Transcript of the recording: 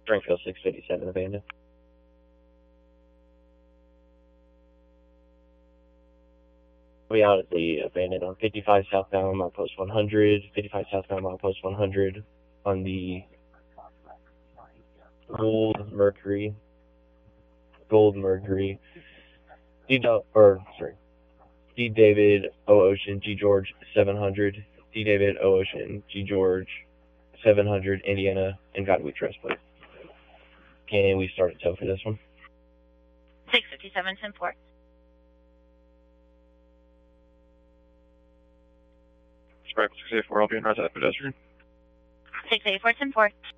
Springfield 657 abandoned. We out at the abandoned on 55 southbound milepost 100, 55 southbound milepost 100 on the Gold Mercury, D David O Ocean G George 700, D David O Ocean G George 700 Indiana, and God we trust, please. Can we start a tow for this one? 657 10-4. Sparkle 684, I'll be in right side pedestrian. 684 10-4.